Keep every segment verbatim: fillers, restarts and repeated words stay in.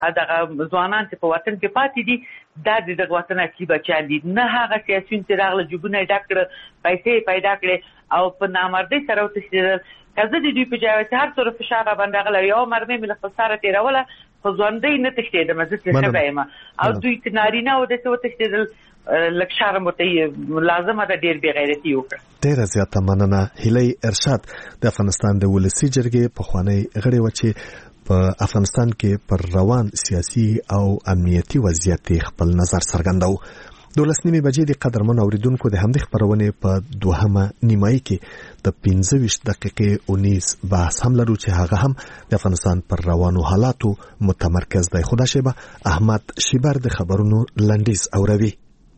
دغه ځوانان چې په وطن کې پاتې دي دا د دغه وطن اصلي بچیان دي، نه هغه سیاسیون چې راغله جوبونه یې ډک کړه، پیسې پیدا کړې او په نامردۍ سره وتښتېدل. که زه د دوی په جای چې هر څومره فشار راباندې راغلی یوه مرمۍ مې له خپل سره تېروله خو ژوندۍ نه تښتېدم، زه چې ښه یم او دوی چې نارینه و داسې وتښتېدل لږ شرم ورته لازمه ده ډېر بې غیرتي وکړه. ډېره زیاته مننه. هیلۍ ارشاد د افغانستان د ولسي جرګې پخوانی غړی و چې په افغانستان کې پر روان سیاسي او امنیتي وضعیت خپل نظر څرګنداوه. دولس نیمې بجې د قدرمن اوریدونکو د همدې خبرونې په دوهمه نیمایي کې د پنځه ویشت دقیقې اونیز بحث هم لرو چې هغه هم د افغانستان پر روانو حالاتو متمرکز دی. خو دا شیبه احمد شیبر د خبرونو لنډیز اوروي.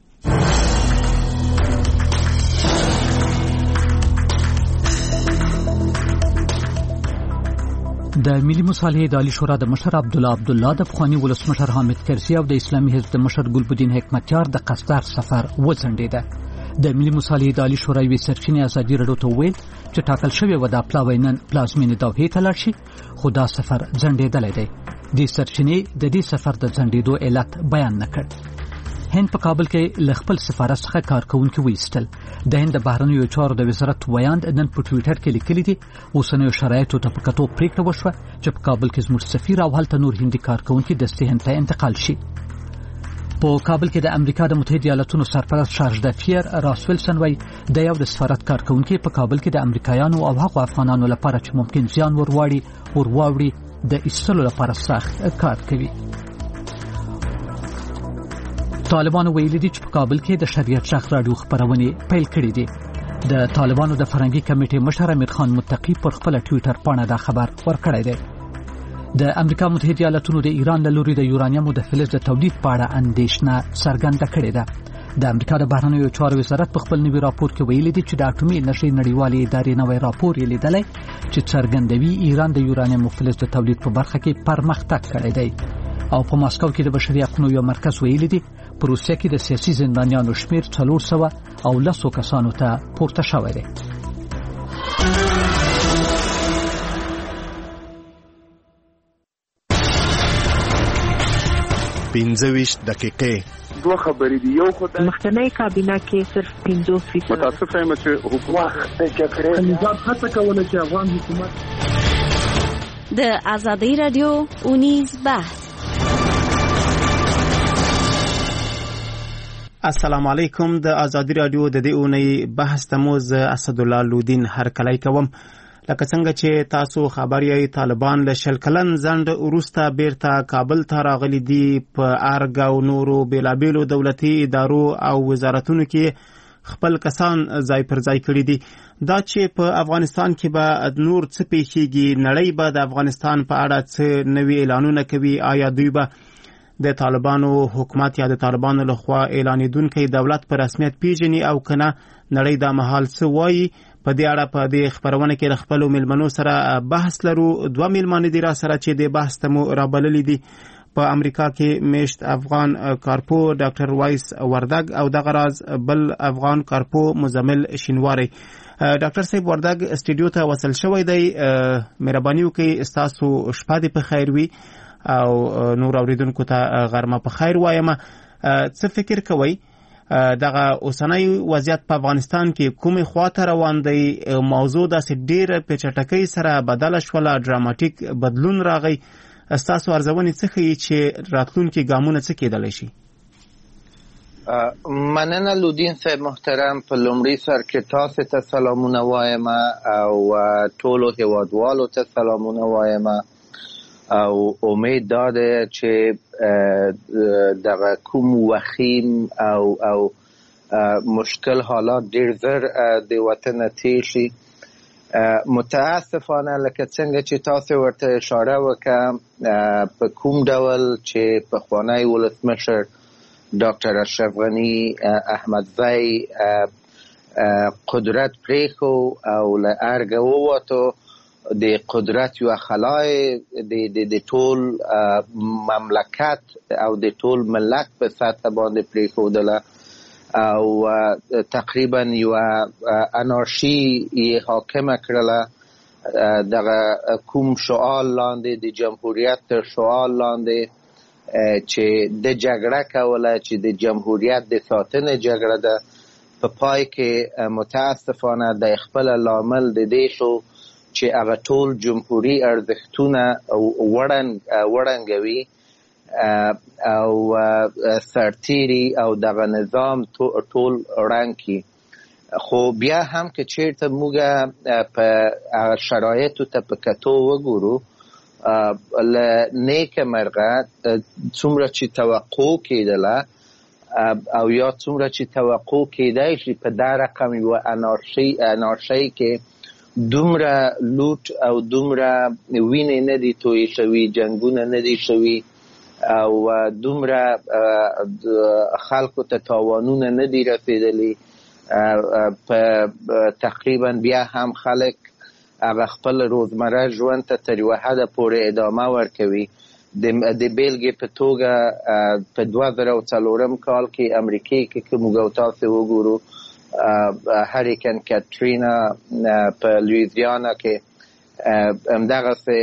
د ملي مصالحې د عالی شورا د مشر عبدالله عبدالله د پخواني ولسمشر حامد کرزي او د اسلامي حزب د مشر ګلبدین حکمتیار د قطر سفر وځنډېده. د ملي مصالحې د عالی شورا یوې سرچینې ازادي راډیو ته وویل چې ټاکل شوې وه دا پلاوی نن پلازمینې دوحې ته لاړ شي، خو دا سفر ځنډېدلی دی. دې سرچینې د دې سفر د ځنډېدو علت بیان نه کړ. هند په کابل کې له خپل سفارت څخه کارکونکي وایستل. د هند د بهرنیو چارو د وزارت ویاند نن په ټویټر کې لیکلي دي اوسنیو شرایطو ته په کتو پریکړه وشوه چې په کابل کې زموږ سفیر او هلته نور هندي کارکونکي دستې هند ته انتقال شي. په کابل کې د امریکا د متحده ایالاتونو سرپرست چارج دافیر راس ویلسن وایي د یو د سفارت کارکونکي په کابل کې د امریکایانو او هغو افغانانو لپاره چې ممکن زیان ورواړي ورواوړي د ایستلو لپاره سخت کار کوي. طالبانو ویلي دي چې په کابل کې د شریعت شاخ راډیو خبرونه پیل کړې دي. د طالبانو د فرهنګي کمیټې مشر امیر خان متقی پر خپل ټویټر باندې دا خبر ورکړی دی. د امریکا متحده ایالاتونو د ایران له لوري د یورانیم د فلز د تولید په اړه اندېښنه څرګنده کړې ده. د امریکا د بهرنیو چارو وزارت په خپل نوي راپور کې ویلي دي چې د اټومي انرژي نړیوالې ادارې نوی راپور یې لیدلی چې څرګندوي ایران د یورانیم فلز د تولید په برخه کې پرمختګ کړی دی. او په ماسکو کې د بشري حقوقو یو مرکز ویلي دي په روسیه کې د سیاسي زندانیانو شمیر څلور سوه او لسو کسانو ته پورته شوی دی. پنځه ویشت دقیقې دوه خبرې دي. یو خو د مخکنی کابینه کې صرف پنځوس فیصد متاسفه یم چې حکومت د جګړې نظام هڅه کوله چې افغان حکومت د ازادي رادیو اونیز بحث. السلام علیکم. د ازادي رادیو د دې اونۍ بحث تموز اسد الله لودین هرکلی کوم. لکه څنګه چې تاسو خبر یې طالبان له شل کلن ځنډ وروسته بیرته کابل ته راغلي دي. په ارګ او نورو بیلابیلو دولتي ادارو او وزارتونو کې خپل کسان ځای پر ځای کړي دي. دا چې په افغانستان کې به نور څه پیښیږي، نړۍ به د افغانستان په اړه څه نوي اعلانونه کوي، آیا دوی به د طالبانو حکومت یا د طالبانو لخوا اعلانیدونکي دولت په رسمیت پیژني او کنه نړۍ دا مهال څه وایي. په دې اړه په دې خبرونه کې خپل ملمنو سره بحث لرو. دوه ملمانه دي را سره چې د بحث ته مو رابللي دي. په امریکا کې میشت افغان کارپو ډاکټر وایس وردګ او دغه راز بل افغان کارپو مزمل شینواری. ډاکټر صاحب وردګ استودیو ته وصل شوی دی. مهرباني وکړئ تاسو شپه دې په خیر وي او نور اوریدونکو ته غرمه په خیر وایم. څه فکر کوئ دغه اوسنۍ وضعیت په افغانستان کې کومې خواته روان دی؟ موضوع داسې ډېره په چټکۍ سره بدله شوله، ډراماټیک بدلون راغی. ستاسو ارزونې څه ښیي چې راتلونکي ګامونه څه کېدلی شي؟ مننه لودین صاحب محترم. په لومړي سر کې تاسو ته سلامونه وایم او ټولو هیوادوالو ته سلامونه وایم او امید داده چې دغه کوم وخیم او او مشکل حالات ډیر زر د وطن تیر شي. متاسفانه لکه څنګه چې تاسو ورته اشاره وکړه په کوم ډول چې پخوانی ولسمشر ډاکټر اشرف غنی احمدزی قدرت پریښو او له ارګ ووتو، د قدرت یو خلای د د ټول مملکت او د ټول ملت په سطح باندې پریښودله او تقریبا یو انارشي یې حاکمه کړله. دغه کوم شعار لاندې د جمهوریت تر شعار لاندې چې د جګړه کوله چې د جمهوریت د ساتنې جګړه ده. په پای کې متاسفانه د خپل لامل د دې شو چې هغه ټول جمهوریت ارزښتونه وړنګوي او سرتیري او دغه نظام ټول ړنګ کړي. خو بیا هم که چیرته موږ په شرایطو ته په کتو وګورو، له نیکه مرغه څومره چې توقع کېدله او یا څومره چې توقع کېدای شي په دا رقم یوه انارشۍ کې دومره لوټ او دومره وینې نه دي تویې شوي، جنګونه نه دي شوي او دومره خلکو ته تاوانونه نه دي رسېدلي. په تقریبا بیا هم خلک هغه خپل روزمره ژوند ته تر یوه حده پورې ادامه ورکوي. د بیلګې په توګه په دوه زره او څلورم کال کې امریکې کې که موږ او تاسې وګورو، هریکن کاترینا په لویزیانا کې همدغسې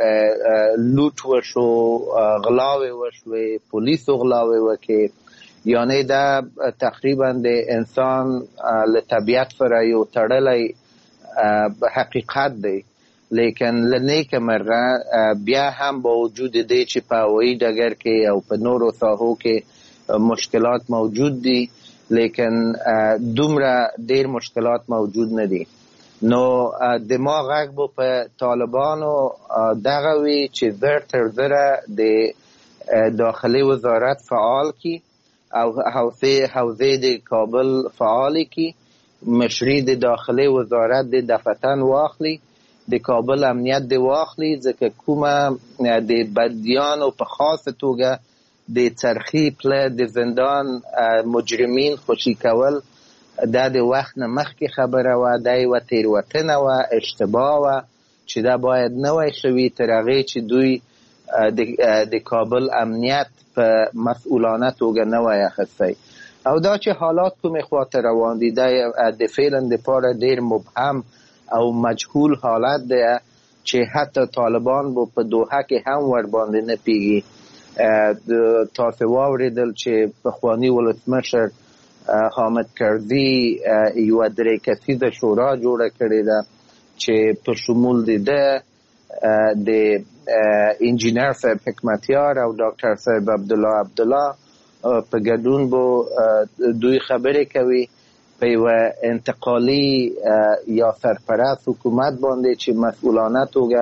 لوټ وشو، غلاوې وشوې، پولیسو غلاوې وکړې. یعنې دا تقریبا د انسان له طبیعت سره یو تړلی حقیقت دی. لیکن له نیکه مرغه بیا هم با وجود دی چې په هوایي ډګر کې او په نورو ساحو کې مشکلات موجود دي، لیکن دومره ډیر مشکلات موجود نه دي. نو د ما غږ به په طالبانو دغه وي چې زر تر زره د داخلي وزارت فعال کی او حوزه د کابل فعال کی، مشري د داخلي وزارت د دفتن واخلي، د کابل امنیت د واخلي، ځکه کومه د بدیانو په خاصه توګه د چرخي پله د زندان مجرمین خوشي کول دا د وخت نه مخکې خبره وه، دا یوه تېروتنه وه، اشتباه وه چې دا باید نه وای شوي تر هغې چې دوی د کابل امنیت په مسئولانه توګه نه وای اخیستی. او دا چې حالات کومې خواته روان دي دا د فعلا دپاره ډېر مبهم او مجهول حالت دی چې حتی طالبان به په دوحه کې هم ورباندې نه پیږي. تاسې واورېدل چې پخواني ولسمشر حامد کرزي یوه درې کسیزه شورا جوړه کړې ده چې په شمول د ده د انجینر صاحب حکمتیار او ډاکټر صاحب عبدالله عبدالله په ګډون به دوی خبرې کوي په یوه انتقالي یا سرپرست حکومت باندې چې مسئولانه توګه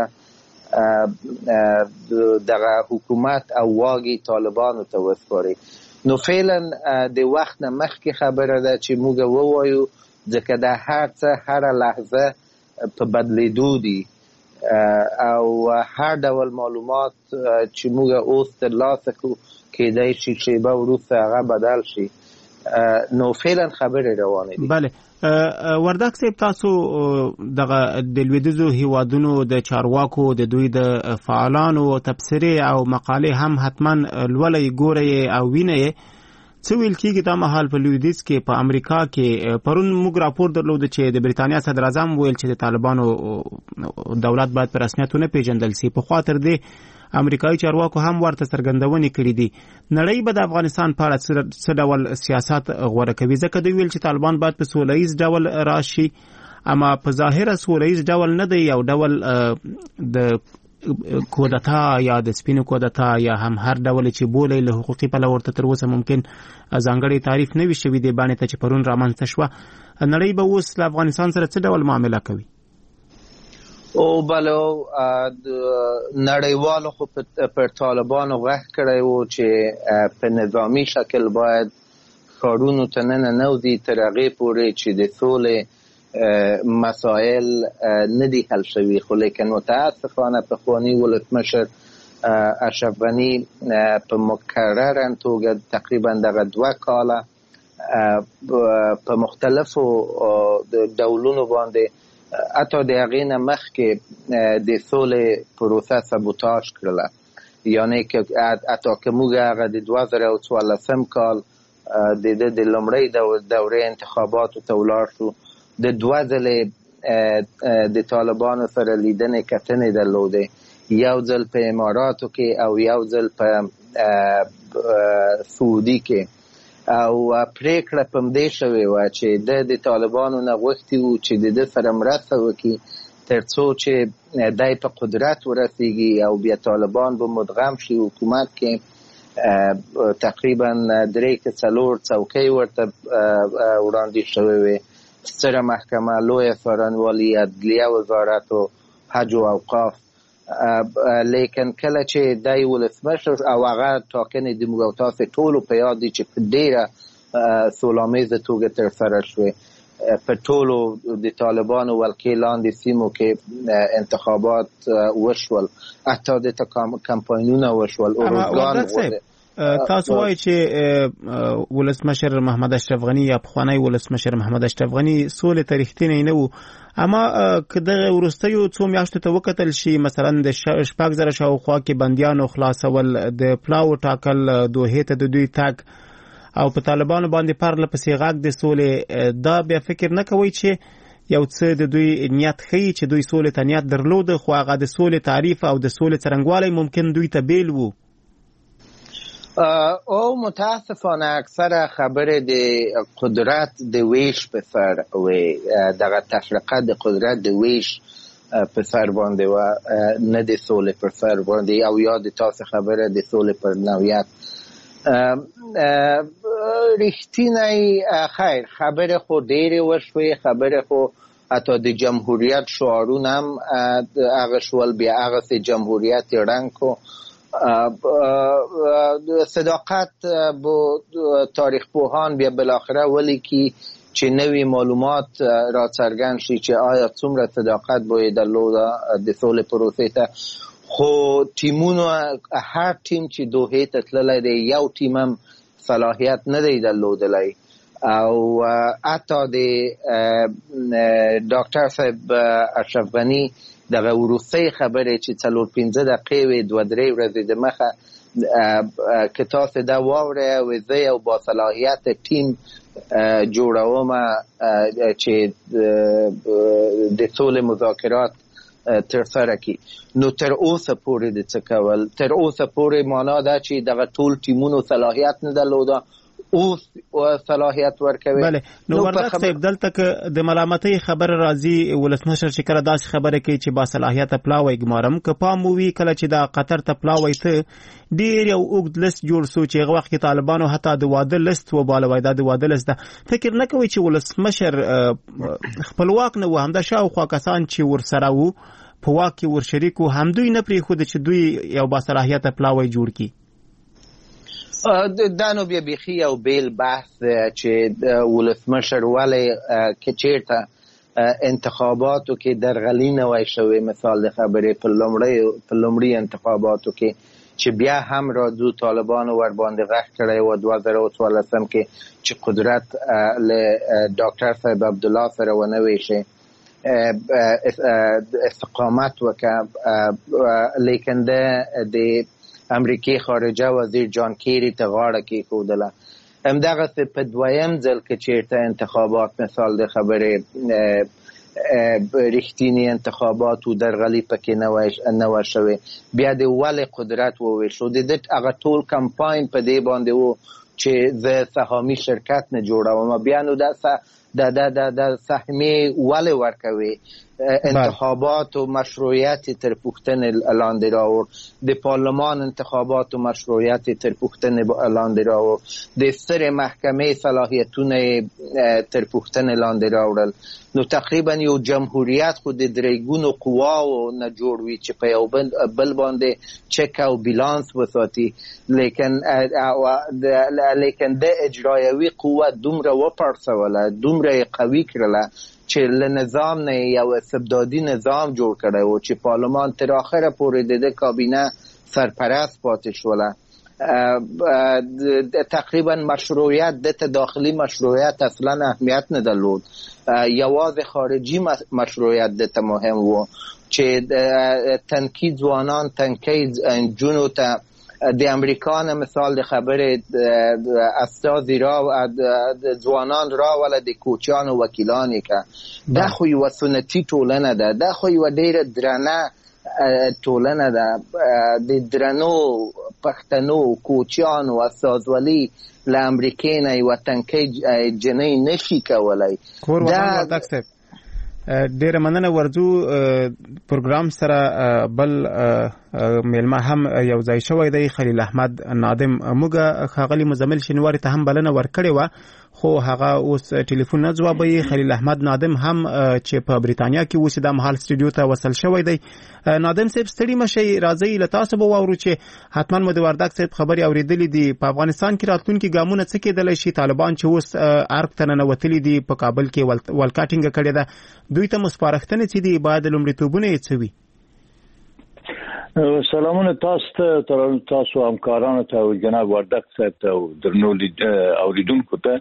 دغه حکومت او واګي طالبانو ته وسپاري. نو فعلا د وخت نه مخکې خبره ده چې موږ ووایو، ځکه دا هر څه هره لحظه په بدلیدو دي او هر ډول معلومات چې موږ اوس ترلاسه کړو کېدای شي شیبه وروسته هغه بدل شي. نو فعلا خبرې روانې دي. بله وردک صاحب، تاسو دغه د لویدیځو هیوادونو د چارواکو د دوی د فعالانو تبصرې او مقالې هم حتما لولئ ګورئ او وینئ. څه ویل کېږي دا مهال په لویدیځ کې په امریکا کې؟ پرون موږ راپور درلود چې د بریتانیا صدر اعظم ویل چې د طالبانو دولت باید په رسمیت ونه پیژندل شي. پخوا تر دې امریکایي چارواکو هم ورته څرګندونې کړې دي. نړۍ به د افغانستان په اړه څه ډول سیاست غوره کوي؟ ځکه دوی ویل چې طالبان باید په سوله ییز ډول راشي، اما په ظاهره سوله ییز ډول نه دی، یو ډول د کودتا یا د سپینو کودتا یا هم هر ډول چې بولي له حقوقي پلوه ورته تر اوسه ممکن ځانګړی تعریف نه وي شوی دی باندې ته چې پرون رامنځته شوه. نړۍ به اوس له افغانستان سره څه ډول معامله کوي؟ او بلو نړیوالو خو پر طالبانو غږ کړی و چې په نظامی شکل باید ښارونو ته ننوځي تر هغې پورې چې د سولې مسائل نه دي حل شوي. خو لیکن متاسفانه پخواني ولسمشر اشرف غني په مکرره توګه تقریبا دغه دوه کاله په مختلفو ډولونو باندې حتی د هغې نه مخکې د سولې پروسه سبوتاژ کړله. یعنې که حتی که موږ هغه د دوه زره او څوارلسم کال د ده د لومړۍ دورې انتخاباتو ته ولاړ شو، د دوه ځلې د طالبانو سره لیدنې کتنې درلودې، یو ځل په اماراتو کې او یو ځل په سعودي کې او پریکړه په دې شوې و چې د طالبانو نه غوښتي وو چې د سره مرسته وکړي ترڅو چې دای په قدرت ورسیږي او بیا طالبان به مدغم شي حکومت کې تقریبا درې کې څلور څوکۍ ورته وړاندې شوې وې ستره محکمه لویه څارنوالي عدلیه وزارت او حج او اوقاف لیکن کله چې دای ولسمشر او هغه ټاکنې د موږ تاسو ټولو په یاد دي چې په ډیره سولامیزه توګه ترسره شوې په ټولو د طالبانو ولکې لاندې سیمو کې انتخابات وشول حتی د کمپاینونه وشول اورګان تاسو وایي چې ولسمشر محمد اشرف غنی یا پخوانی ولسمشر محمد اشرف غنی سولې ته رښتینی نه وو اما که دغه وروستیو څو میاشتو ته وکتل شي مثلا د شپږ زره شاوخوا کې بندیانو خلاصول د پلاو ټاکل دوحې ته د دوی تګ او په طالبانو باندې پرله پسې غږ د سولې دا بیا فکر نه کوي چې یو څه د دوی نیت ښیي چې دوی سولې ته نیت درلود خو هغه د سولې تعریف او د سولې څرنګوالی ممکن دوی ته بیل وو او متاسفانه اکثر خبر د قدرت د ویش په سر وي دغه تفرقه د قدرت د ویش په سر باندې و نه د سولې په سر باندې او یا د تاسو خبره د سولې پر نوعیت رښتینی خیر خبره خو ډېرې وشوې خبره خو حتی د جمهوریت شعارونه هم هغه شول بیا هغسې جمهوریت یې رنګ کو صداقت با تاریخ پوهان بیا بالاخره ولیکي چې نوې معلومات را څرګند شي چې آیا څومره صداقت باید درلوده د سولې پروسې ته خو ټیمونو هر ټیم چې دوحې ته تللی دی یو ټیم هم صلاحیت نه دی درلودلی او حتی د ډاکټر صاحب اشرف غني دغه وروستۍ خبرې چې څلور پنځه دقیقې وې دوه درې ورځې دمخه که تاسو دا واورئ وې زه یو باصلاحیت ټیم جوړوم چې د سولې مذاکرات ترسره کړي نو تر اوسه پورې د څه کول تر اوسه پورې معنا ده چې دغه ټول ټیمونو صلاحیت نه درلوده اوس صلاحیت ورکوي بله نو وردګ صاحب دلته که د ملامتۍ خبره راځي ولسمشر چې کله داسې خبره کوي چې با صلاحیته پلاوی ګمارم که پام ووي کله چې دا قطر ته پلاوی ته ډېر یو اوږد لست جوړ سو چې هغه وخت کې طالبانو حتی د واده لست وبالوی دا د واده لست ده فکر نه کوي چې ولسمشر خپلواک نه و همدا شاوخوا کسان چې ورسره وو په واک کې ورشریک وو همدوی نه پرېښوده چې دوی یو با صلاحیته پلاوی جوړ کړي دا نو بیا بیخي یو بیل بحث چې ولسمشر ولې که چېرته انتخاباتو کې درغلي نه وای شوې مثال د خبرې په لومړي انتخاباتو کې چې بیا هم راځو طالبانو ور باندې غږ کړی و دوه زره او څوارلسم کې چې قدرت له ډاکټر صاحب عبدالله سره ونه ویشي استقامت وکړه لیکن د امریکای خارجه وزیر جان کیری ته غاړه کېښودله همدغسې په دویم ځل کې چېرته انتخابات مثال د خبرې رښتینی انتخابات و درغلي پکې نه وه شوې بیا د ولې قدرت وویشو د ده هغه ټول کمپاین په دې باندې و چې زه سهامي شرکت نه جوړوم بیا نو دا د سهمې ولې ورکوي انتخابات و مشروعیت تر پوښتنې لاندې راوړ د پارلمان انتخابات و مشروعیت تر پوښتنې لاندې راوړ د سترې محکمې صلاحیتونه تر پوښتنې لاندې راوړل نو تقریبا یو جمهوریت خو د درېګونو قواو نه جوړ وي چې په یو بل باندې چک او بیلانس وساتي لیکن لیکن د اجرایوي قوه دومره وپړسوله دومره قوي کړله چې له نظام نه یو استبدادي نظام جوړ کړی و چې پارلمان تر آخره پورې د ده کابینه سرپرست پاتې شوله تقریبا مشروعیت د ته داخلي مشروعیت اصلا اهمیت نه درلود یوازې خارجي مشروعیت د ته مهم و چې تنکي ځوانان تنکي نجونو ته د امریکا نه مثال د خبرې استازي را ځوانان راوله د کوچیانو وکیلانې که دا خو یوه سنتي ټولنه ده دا خو یوه ډېره درنه ټولنه ده د درنو پښتنو کوچیانو استازولي له امریکې نه یوه تنکۍ جنۍ نشي کولی. کور وطن وردګ صاحب ډیره مننه. ورځو پروګرام سره بل میلمه هم یو ځای شوی دی، خلیل احمد نادم. موږ ښاغلي مزمل شینواري ته هم بلنه ورکړې وه خو هغه اوس ټلیفون نه ځوابوي. خلیل احمد نادم هم چې په بریتانیا کې اوسي د مهال سټوډیو ته وصل شوی دی. نادم صاحب ستړي مشئ، راځئ له تاسو به واورو چې حتما مو د وردګ صاحب خبرې اورېدلې دي. په افغانستان کې راتلونکي ګامونه څه کېدلی شي؟ طالبان چې اوس ارګ ته ننوتلي دي، په کابل کې ولکه ټینګه کړې ده، دوی ته مو سپارښتنې څه دي؟ باید لومړیتوبونه یې څه وي؟ سلامونه تاسو ته، تاسو همکارانو ته او جناب وردګ صاحب ته او درنو اوریدونکو ته.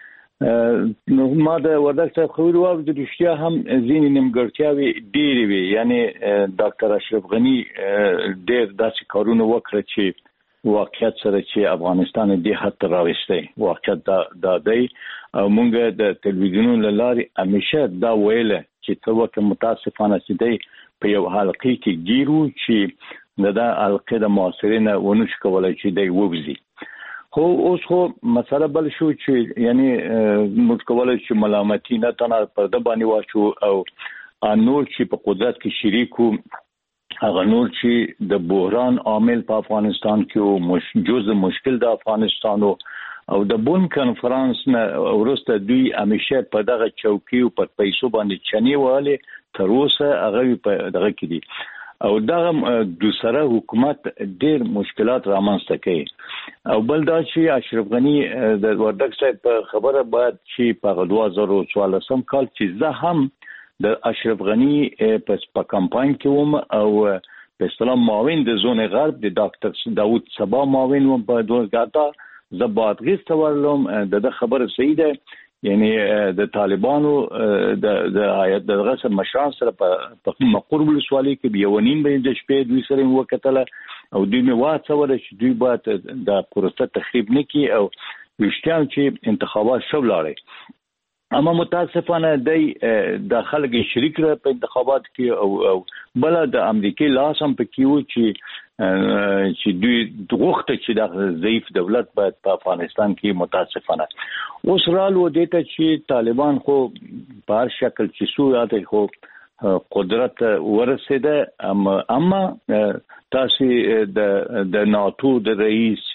نو ما د وردګ صاحب خبرې واورېدې، رښتیا هم ځینې نیمګړتیاوې ډېرې وې. یعنې ډاکټر اشرف غني ډېر داسې کارونه وکړه چې واقعیت سره چې افغانستان دې حد ته راوستی. واقعیت دا دی او موږ د تلویزیونونو له لارې همیشه دا ویله چې څه وخت متاسفانه چې دی په یو حلقې کې ګیرو چې د دا حلقې د محاصرې نه ونشو کولی چې دی ووځي. خو اوس خو مسله بل شو چې یعنی موږ کولی چې ملامتي نه تنها پر ده باندې واچو او نور چې په قدرت کې شریک وو، هغه نور چې د بحران عامل په افغانستان کې وو، جزء مشکل د افغانستان وو او د بون کنفرانس نه وروسته دوی همیشه په دغه چوکۍ او په پیسو باندې چنې وهلې، تر اوسه هغه په دغه کې دي او دغه دوسره حکومت ډېر مشکلات رامنځته کوي. او بل دا چې اشرف غني د وردګ صاحب په خبره باید چې په دوه زره څوارلسم کال چې زه هم د اشرف غني په کمپاین کې وم او په اصطلاح معاون د زون غرب د ډاکټر داوود صبا معاون وم په دوزګاتا، زه بادغیس ته ورلم. د خبره صحیح ده، یعنی د طالبانو د د هیئت دغه سره مشران سره په مقرب ولسوالۍ کې یو نیم بجې د شپې دوی سره وکتله او دوی مې واڅوله چې دوی باید د پروسه تخریب نه کړي او رښتیا چې انتخابات شو لاړې. اما متاسفانه دی د خلک شریک را په انتخابات کې او او بل د امریکای لاس هم پکې و چې چې دوی دغه چې د ضعیف دولت باید په افغانستان کې متاسفانه اوس رالو دیته چې طالبان خو په هر شکل چې سو یاته خو قدرت ورسېده. اما اما تاسو د د ناتو د رئیس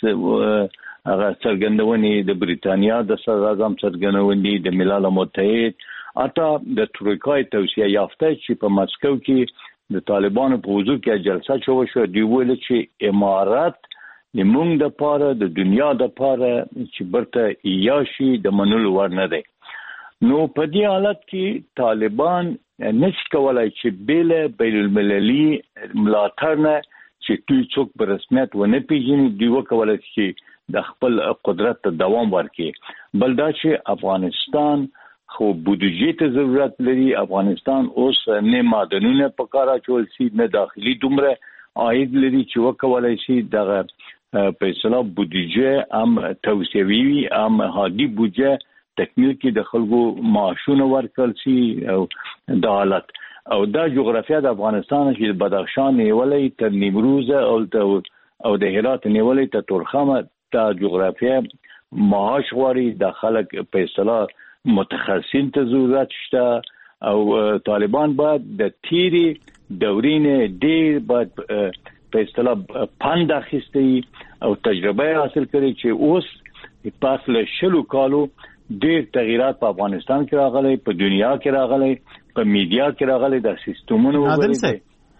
هغه څرګندونې د بریتانیا د صدر اعظم څرګندونې د ملل متحد اته د ترکیې توصیه یافته چې په مسکو کې د طالبانو په حضور کې جلسه شوه شو. دی ویل چې امارات زموږ د پاره د دنیا د پاره چې برته یاشي د منلو ور نه دی. نو په دې حالت کې طالبان نشي کولای چې بیل بین المللي ملاتړ نه چې دوی څوک په رسمیت ونه پیژني، دوی وکولای چې د خپل قدرت ته دوام ورکړي. بل دا چې افغانستان خو بودجې ته ضرورت لري. افغانستان اوس نه معدنونه په کار اچول شي، نه داخلي دومره عاید لري چې وکولای شي دغه په اصطلاح بودجې هم توسعوي وي، هم هادي بودجې تکمیل کې د خلکو معاشونه ورکړل شي. او د حالت او دا جغرافیا د افغانستان چې بدخشان نیولې تر نیمروز او او د هرات نیولې تر تورخم دا جغرافیا معاش غواړي. د خلک په اصطلاح متخصصین ته ضرورت شته او طالبان باید د تیری دورینه ډیر باید په اصطلاح پند اخیستی او تجربه حاصل کړي چې اوس په اصل شلو کالو ډیر تغیرات په افغانستان کې راغلي، په دنیا کې راغلي، په میډیا کې راغلي، د سیستمونو وګورئ.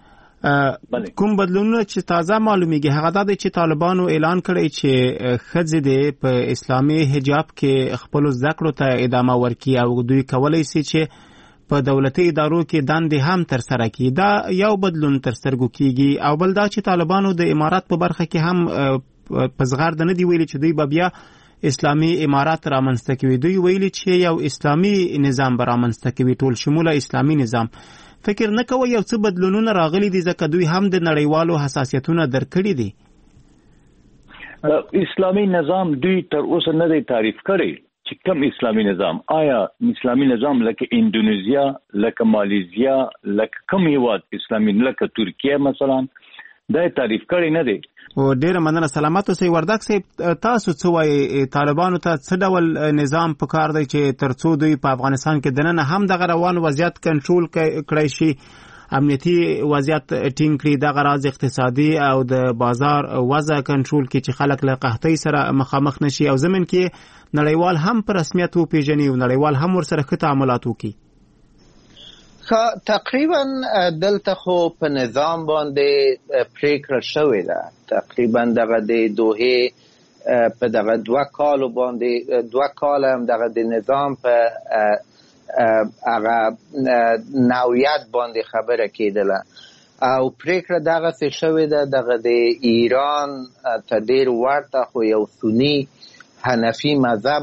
کوم بدلونونه چې تازه معلومیږي هغه دا چې طالبانو اعلان کړی چې ښځې د په اسلامي حجاب کې خپل زده کړو ته ادامه ورکړي او دوی کولی شي چې په دولتي ادارو کې دندې هم تر سره کړي. دا یو بدلون تر سترګو کیږي. او بل دا چې طالبانو د امارات په برخه کې هم په زغرد نه دی ویلي چې دوی به بیا اسلامي امارات رامنځته کوي. دوی ویلي چې یو اسلامي نظام به رامنځته کوي، ټول شموله اسلامي نظام. فکر نه کوي یو څه بدلونونه راغلي دي ځکه دوی هم د نړیوالو حساسیتونو درکړي دي؟ اسلامي نظام دوی تر اوسه نه دی تعریف کړی چې کوم اسلامي نظام. آیا اسلامي نظام لکه اندونیزیا، لکه مالیزیا، لکه کوم هیواد اسلامي لکه ترکیه مثلا دا تعریف کړی نه دی. او ډیر مننه. سلامات اوسئ. وردک صاحب تاسو څه وایي طالبانو ته څه ډول نظام پکار دی چې ترڅو دوی په افغانستان کې دننه هم د روان وضعیت کنټرول کړی شي، امنیتي وضعیت ټینګ کړي، د غراض اقتصادي او د بازار وضع کنټرول کړي چې خلک له قحطۍ سره مخامخ نشي او زمين کې نړیوال هم په رسمیت وپیژني او نړیوال هم ورسره ښه تعاملات وکړي؟ تقریبا دلته خو په نظام باندې پریکړه شوې ده. تقریبا دغه د دوه په دغه دوه کالو باندې دوه کال هم دغه د نظام په هغه نوعیت باندې خبره کېدله او پریکړه دغه څه شوې ده. دغه د ایران ته ډېر ورته خو یو سنی حنفي مذهب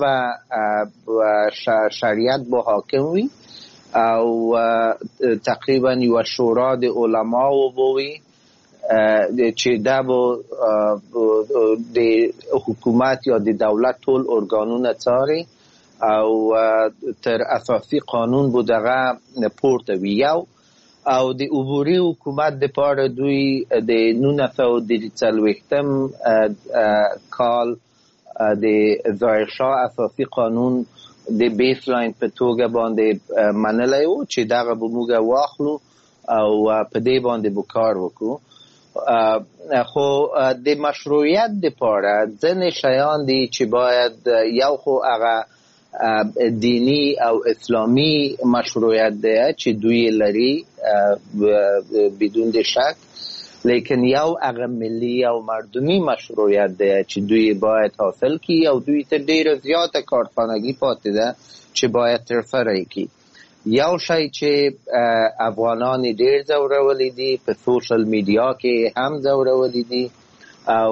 شریعت به حاکم وي او تقریبا یو شورا د علماو بوي چې دا به د حکومت یا د دولت ټول ارګانونه څاري او تر اساسي قانون بو دغه پورته وي. یو او د عبوري حکومت د پاره دوی د نولس سوه څلوېښتم کال د ظاهر شاه اساسي قانون د بیس لاین په توګه باندې منلی و چې دغه به موږ واخلو او په دې باندې به کار وکړو. خو د مشروعیت دپاره ځینې شیان دي چې باید یو خو هغه دینی او اسلامی مشروعیت دی چې دوی لري بدون د شک، لیکن یو هغه ملی او مردمی مشروعیت دی چې دوی باید حاصل کی او دوی ته ډیره زیاته کارخانگی پاتې ده چې باید ترسره کړي. یو شی چې افغانان ډیر ځورولی دي په سوشل میډیا کې هم ځورولی دي او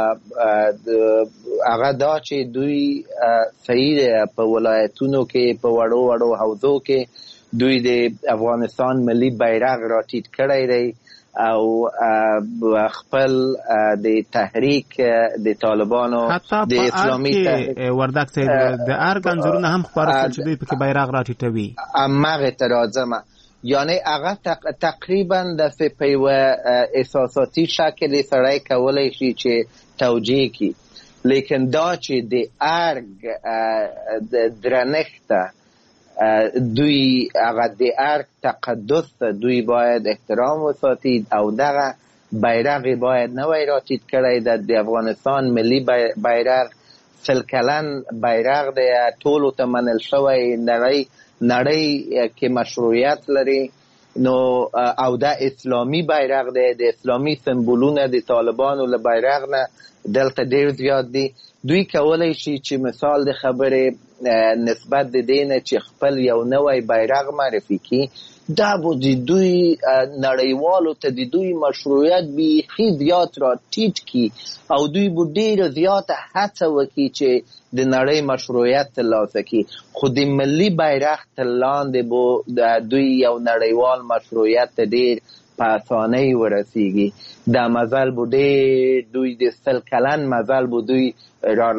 هغه دا چې دوی صحیح ده په ولایتونو کې په وړو وړو حوزو کې دوی د افغانستان ملی بیرغ را ټیټ کړی دی او خپل د تحریک د طالبانو د اسلامي تحریک وردک صاحب د ارګان زرونه هم خبره چې دوی په بیرغ را ټیټوي امغه ترازمه یعنی هغه تقریبا د په احساساتي شکل سره کولای شي چې توجیه کی، لیکن دا چې د ارګ د درنښت دوی هغه د ارګ تقدس دوی باید احترام وساتي او دغه بیرغ باید نه وای را ټیټ کړی د افغانستان ملی بیرغ سل کلن بیرغ دی، ټولو ته منل شوی، نړۍ نړۍ کې مشروعیت لري نو او دا اسلامی بیرغ دی، د اسلامی سمبولونه د طالبانو له بیرغ نه دلته ډیر زیات دي. دوی کولای شي چې مثال د خبره نسبت د دینه چې خپل یو نوی بیرغ معرفي کی، دا به د دوی نړیوالو ته د دوی مشروعیت بیخي زیات را ټیټ کی او دوی به ډیره زیاته هڅه وکړي چې د نړۍ مشروعیت ترلاسه کړي. خو د ملي بیرغ تر لاندې به دوی یو نړیوال مشروعیت ته ډیر په اسانۍ ورسیږي. دا مزل به ډېر دوی د سل کلن مزل به دوی را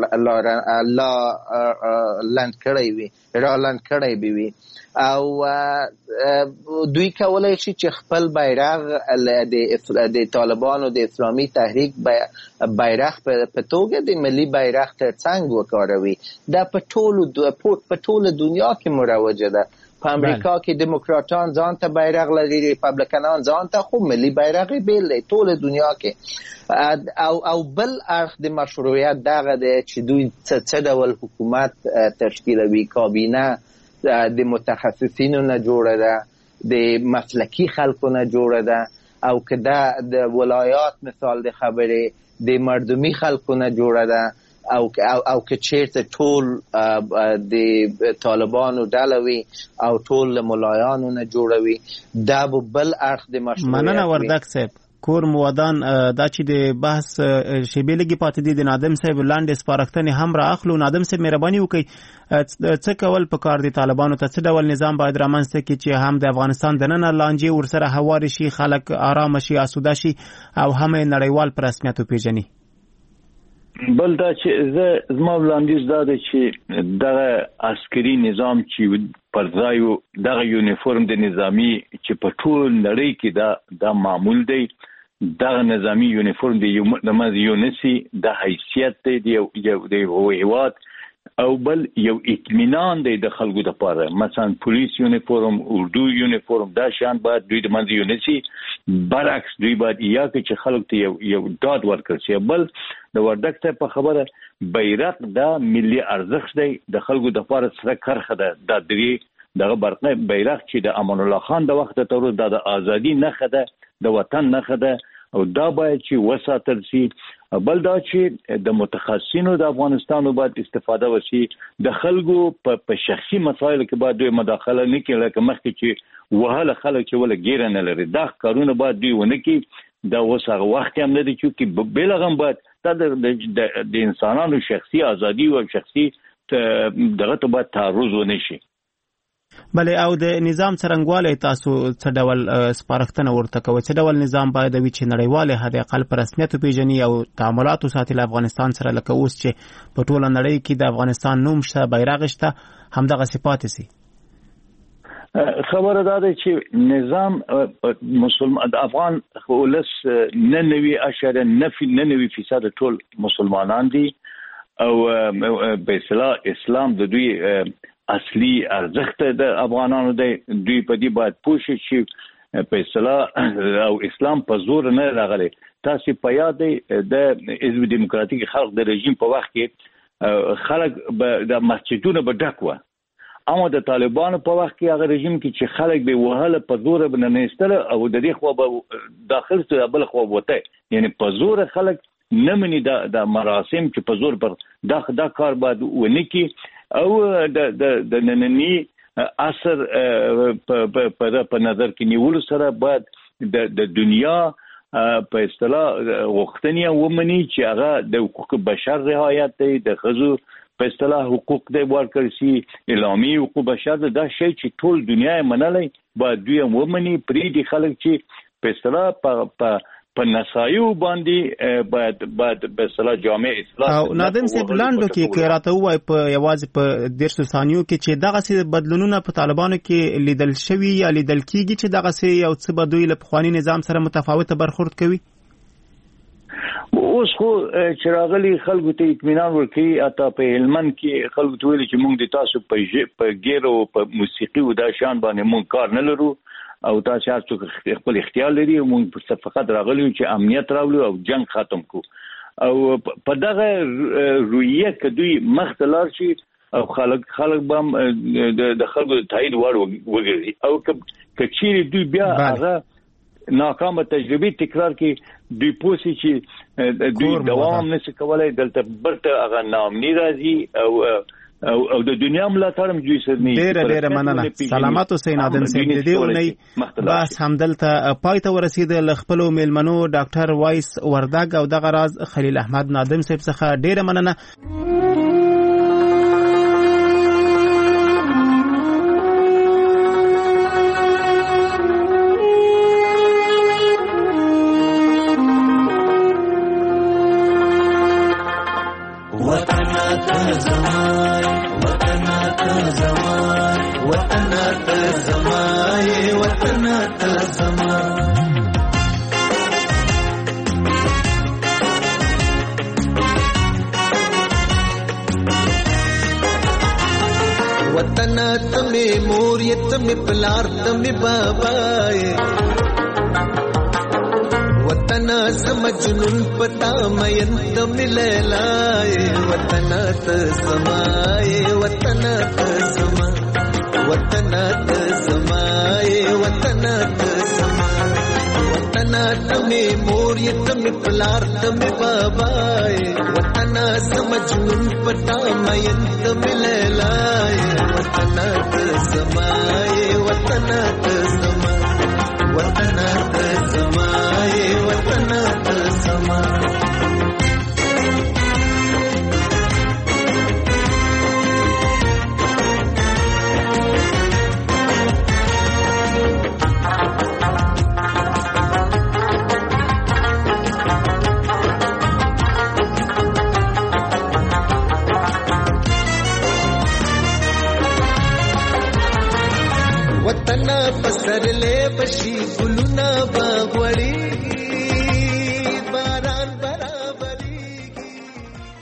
لنډ کړی وي را لنډ کړی به وي او دوی کولای شي چې خپل بیرغ د طالبانو د اسلامي تحریک بیرغ په توګه د ملي بیرغ تر څنګ وکاروي. دا په ټولو په ټوله دنیا کې مروجه ده. په امریکا کې دیموکراتان ځان ته بیرغ لري، ریپبلیکنان ځان ته، خو ملي بیرغ بیل دی ټوله دنیا کې. او او بل اړخ د مشروعیت دغه دی چې دوی څه ډول حکومت تشکیلوي. کابینه د متخصصینو نه جوړه ده، د مسلکي خلکو نه جوړه ده او که دا د ولایات مثال د خبرې د مردمي خلکو نه جوړه ده او او او که چیرته ټول د طالبانو ډلوي او ټول ملایانو نه جوړوي، دا به بل اړخ د مشروعیت. مننه وردک صاحب. کور موادان دا چې د بحث شیبې لګي پاتې دي د نادم صاحب لاندې سپارښتنې هم را اخلو. نادم صاحب مهرباني وکړئ څه کول پکار دي طالبانو ته، څه ډول نظام باید رامنځته کړي چې هم د افغانستان دننه لانجې ورسره هوارې شي، خلک آرام شي، آسوده شي او هم نړیوال په رسمیت وپیژني؟ بل دا چې زه زما وړاندیز دا دی چې دغه عسکري نظام چې پر ځای دغه یونیفورم د نظامی چې په ټول نړۍ کې دا دا معمول دی، دا نظامی یونیفورم دی د مز یونسی د حیثیت دی یو د هیواد او بل یو اطمینان دی د خلکو لپاره. مثلا پولیس یونیفورم، اردو یونیفورم، دا شان باید دوی د منځ یونیسي. برعکس دوی باید یا چې خلک ته یو یو داد ورکړي شي. بل د وردګ ته په خبره بیرغ دا ملي ارزښت دی د خلکو لپاره سره کرخه ده. دا درې دغه برقه بیرغ چې د امان الله خان د وخت تر د ازادي نخښه ده، د وطن نخښه ده او دا باید چې وساتل شي. بل دا چې د متخصصینو د افغانستان باید استفاده وشي. د خلکو په شخصي مسایلو کې باید دوی مداخله نه کوي لکه مخکې چې وهله خلک چې ولا ګیره نه لري. دا کارونه باید دوی ونه کړي. دا اوس هغه وخت هم نه دی چې بلغه باید دا د انسانانو شخصي ازادي او شخصي دغه ته باید تعرض ونه شي. بله او د نظام څرنګوالی تاسو څه ډول سپارښتنه ورته کوئ؟ څه ډول نظام باید وي چې نړیوال حد اقل په رسمیت وپېژني او تعاملاتو ساتي له افغانستان سره، لکه اوس چې په ټوله نړۍ کې د افغانستان نوم شته، بیرغ شته، همدغسې پاتې سي؟ خبره دا ده چې نظام مسلمان د افغان ولس نه نوي اشاریه نه نوي فیصد ټول مسلمانان دي او په اصطلاح اسلام د دوی اصلي ارزښت د افغانانو دی. دوی په دې باید پوه شي چې په اصطلاح او اسلام په زور نه راغلی. تاسو په یاد دی د حزب دیموکراتیک خلق د رژیم په وخت کې خلک د مسجدونو به ډک وه، اما د طالبانو په وخت کې هغه رژیم کې چې خلک به وهله په زور به نه ایستله او د دې خوا به داخل څه بل خوا وته، یعنی په زور خلک نه مني د مراسم چې په زور پر دا دا کار باید ونه کړي. او د د د نننی اثر په په نظر کې نیولو سره باید د د دنیا په اصطلاح غوښتنې ومني چې هغه د حقوق بشر رعایت دی، د ښځو په اصطلاح حقوق دی ورکړل شي، اعلامي حقوق بشر دا شی چې ټول دنیا یې منلی باید دوی هم ومني. پرېږدي خلک چې په اصطلاح په په نسایو باندې باید باید په اصطلاح جامع اصلاح. او نادم صاحب لاندو کې که راته ووایي په یوازې په دېرشو ثانیو کې چې دغسې بدلونونه په طالبانو کې لیدل شوي یا لیدل کېږي چې دغسې یو څه به دوی له پخواني نظام سره متفاوته برخورد کوي؟ اوس خو چې راغلي خلکو ته اطمینان ورکوي. حتی په هلمند کې خلکو ته ویلي چې موږ د تاسو په ګیر او په موسیقي او دا شیان باندې موږ کار نه لرو او تاسو هر څوک خپل اختیار لري. موږ فقط راغلي چې امنیت راولو او جنگ ختم کو. او په دغه رویه کې دوی مخ ته لاړ شي او خلک خلک به د خلکو د تایید وړ وګرځي. او که چیرې دوی بیا هغه ناکامه تجربه تکرار کې دوی پوسی چې دوی دوام نشي کولای، دلته برته هغه نامني راځي او او او د دنیا ملاتړ هم دوی سره نه. ډېره ډېره مننه. سلامات اوسئ نادم صاحب. د دې اونۍ بحث همدلته پای ته ورسېده. له خپلو میلمنو ډاکټر وایس وردګ او دغه راز خلیل احمد نادم صاحب څخه ډېره مننه. वतन तमे मोरिय तमे पलार तमे बाबाए वतन समझनुन पता मयन तमे लैलाए वतन त समाए वतन त समा वतन त समाए वतन त समा वतन तमे मोरिय तमे पलार तमे बाबाए वतन समझनुन पता मयन तमे लैलाए वतन त समाए वतन त समा वतन त समाए वतन त समा